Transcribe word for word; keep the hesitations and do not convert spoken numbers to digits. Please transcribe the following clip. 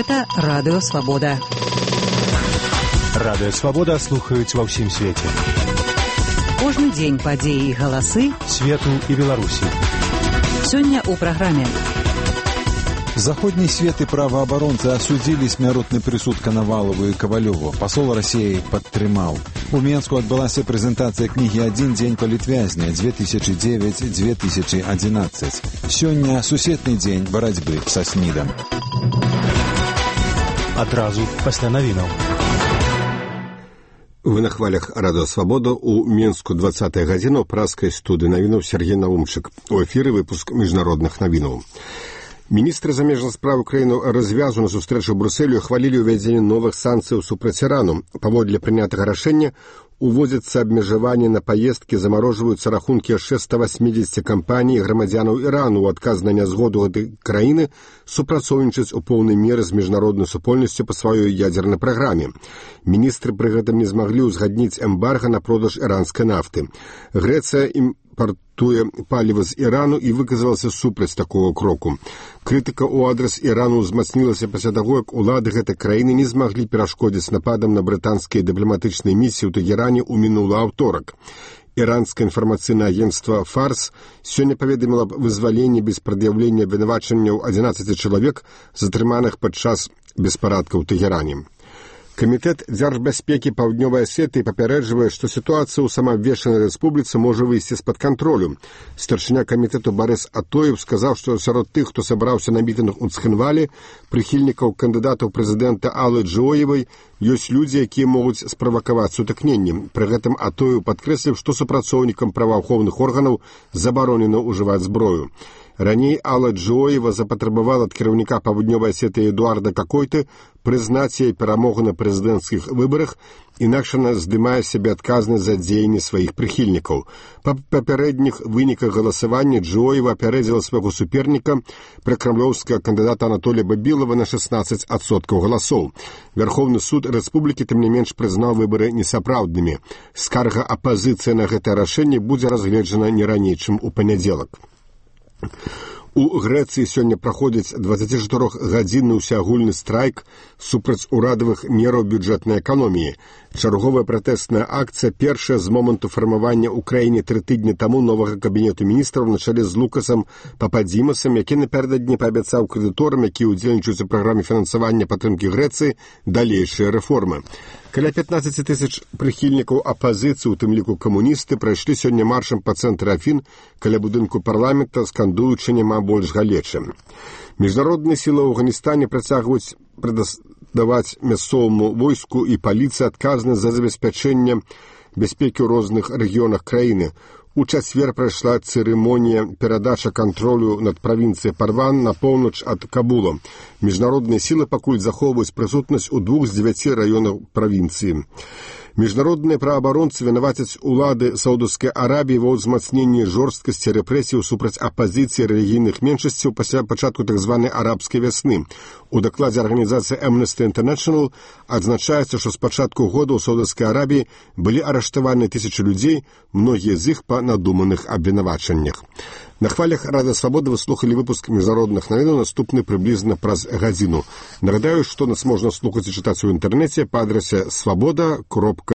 Гэта Радыё Свабода. Радыё Свабода слухаюць ва ўсім свеце. Кожны дзень падзеі і галасы свету і Беларусі. Сёння ў праграме. Заходний свет и правооборонцы осудили смяротны прысуд Коновалову и Ковалеву. Посол России подтрымал. У Менску отбылась презентация книги «Один день политвязня две тысячи девять — две тысячи одиннадцать». Сёння сусветны дзень барацьбы со СНИДом. Адразу пасля навінаў. Вы на хвалях Радыё Свабода. У Менску двадцатая гадзіна ў праскай студыі навінаў Сергей Наумчык. У эфіры выпуск міжнародных навінаў. Міністры замежных справ Украіны развязу на сустрэчу ў Брюсселю хвалілі ўвядзенне новых санкцыяў супраць Ірану. Паводле прынятага рашэння уводзяцца абмежаванні на паездкі, замарожваюцца рахункі яшчэ ста васьмідзесяці кампаній грамадзянаў Ірану ў адказ на нязгоду гэтай краіны супрацоўнічаць у поўнай меры з міжнароднай супольнасцю па сваёй ядзернай праграме. Міністры пры гэтым не змаглі ўзгадніць эмбарга на продаж іранскай нафты. Грэцыя імпартуе паліва з Ірану і выказалася супраць такого кроку. Крытыка ў адрас Ірану ўзмацнілася пасля таго, як улады гэтай краіны не змаглі перашкодзіць нападам на брытанскія дыпламатычныя місіі ў Тэгеране ў мінулы аўторак. Іранскае інфармацыйнае агенцтва «Фарс» сёння паведаміла аб вызваленні без прад'яўлення абвінавачанняў адзінаццаці чалавек, затрыманых падчас беспарадкаў у Тэгеране. Камітэт дзяржбяспекі Паўднёвай Асетыі папярэджвае, што сітуацыя ў самаабвешчанай рэспубліцы можа выйсці з-пад кантролю. Старшыня камітэту Барыс Атоев сказаў, што сярод тых, хто сабраўся на мітынгах у Цхінвалі, прыхільнікаў кандыдатаў прэзідэнта Аллы Джоевай, ёсць людзі, якія могуць справакаваць сутыкненні. Пры гэтым Атоев падкрэсліў, што супрацоўнікам праваахоўных органаў забаронена ўжываць зброю. Раней Алла Джоева запатрабавала ад кіраўніка Паўднёвай Асетыі Эдуарда Какойты прызнаць яе перамогу на прэзідэнцкіх выбарах, інакш яна здымае сябе адказнасць за дзеянні сваіх прыхільнікаў. Па папярэдніх выніках галасавання Джоева апярэдзіла свайго суперніка, пракрамлёўскага кандыдата Анатолія Бабілава, на шэснаццаць адсоткаў галасоў. Вярхоўны суд рэспублікі тым не менш прызнаў выбары несапраўднымі. Скарга апазіцыі на гэтае рашэнне будзе разгледжана не раней, чым у панядзелак. У Грэцыі сёння праходзіць дваццацічатырохгадзінны ўсеагульны страйк супраць урадавых мераў бюджэтнай эканоміі. Чарговая пратэстная акцыя першая з моманту фармавання ў краіне тры тыдні таму новага кабінету міністраў на чале з Лукасам Пападзімасам, які напярэдадні паабяцаў крэдыторам, якія ўдзельнічаюць у праграме фінансавання падтрымкі Грэцыі, далейшыя рэформы. Каля пятнаццаць тысяч прыхільнікаў апазіцыі, у тым ліку камуністы, прайшлі сёння маршам па цэнтры Афін каля будынку парламента, скандуючы «Няма больш галечы». Міжнародныя сілы ў Афганістане працягваюць прадаваць мясцоваму войску і паліцыі адказнасць за забеспячэнне бяспекі ў розных рэгіёнах краіны. У чацвер прайшла цырымонія перадача кантролю над правінцыяй Парван на поўнач ад Кабула. Міжнародныя сілы пакуль захоўваюць прысутнасць у двух з дзевяці раёнаў правінцыі. Міжнародныя праабаронцы вінавацяць улады Саудаўскай Арабіі ва ўзмацненні жорсткасці рэпрэсіяў супраць апазіцыі рэлігійных меншасцяў пасля пачатку так званай арабскай вясны. У дакладзе арганізацыі Amnesty International адзначаецца, што з пачатку года ў Саудаўскай Арабіі былі арыштаваны тысячы людзей, многія з іх па надуманых абвінавачаннях. На хвалях Радыё Свабода вы слухалі выпуск міжнародных навінаў, наступны прыблізна праз гадзіну. Нагадаю, што нас можна слухаць і чытаць у інтэрнэце па адрасе свабода кропка